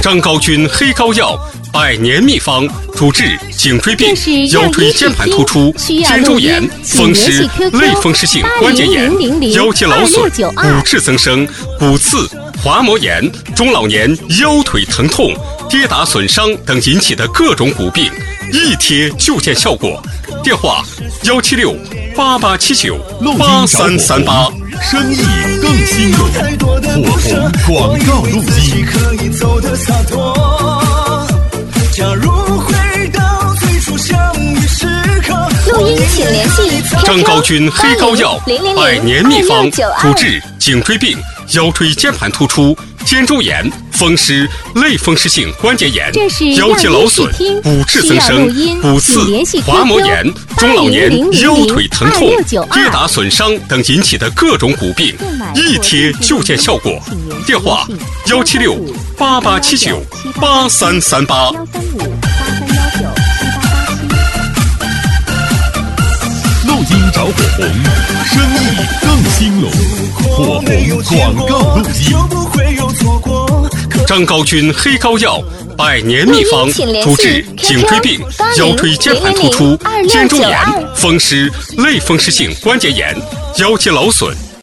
张高君黑膏药百年秘方，主治颈椎病、腰椎间盘突出、肩周炎、风湿、类风湿性关节炎、腰肌劳损、骨质增生、骨刺、滑膜炎、中老年腰腿疼痛、跌打损伤等引起的各种骨病，一贴就见效果。电话176-8879-8338。 生意更兴隆，火红广告路径。 录音请联系张高君黑膏药百年秘方，主治颈椎病、腰椎间盘突出、肩周炎、风湿、类风湿性关节炎、腰肌劳损、骨质增生、骨刺、滑膜炎、中老年腰腿疼痛、跌打损伤等引起的各种骨病，一贴就见效果。电话176-8879-8338。 录音找火红，生意更兴隆，火红广告路径。 张高君黑膏药百年秘方，主治颈椎病、腰椎间盘突出、肩周炎、风湿、类风湿性关节炎、腰肌劳损、